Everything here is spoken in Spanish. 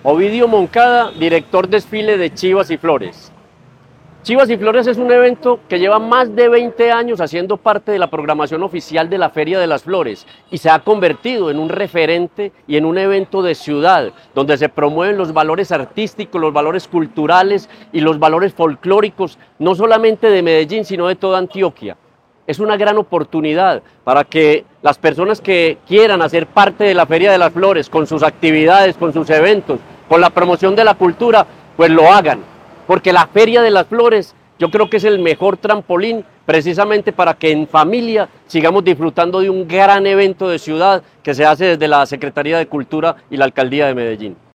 Ovidio Moncada, director desfile de Chivas y Flores. Chivas y Flores es un evento que lleva más de 20 años haciendo parte de la programación oficial de la Feria de las Flores y se ha convertido en un referente y en un evento de ciudad donde se promueven los valores artísticos, los valores culturales y los valores folclóricos, no solamente de Medellín, sino de toda Antioquia. Es una gran oportunidad para que las personas que quieran hacer parte de la Feria de las Flores con sus actividades, con sus eventos, con la promoción de la cultura, pues lo hagan. Porque la Feria de las Flores yo creo que es el mejor trampolín precisamente para que en familia sigamos disfrutando de un gran evento de ciudad que se hace desde la Secretaría de Cultura y la Alcaldía de Medellín.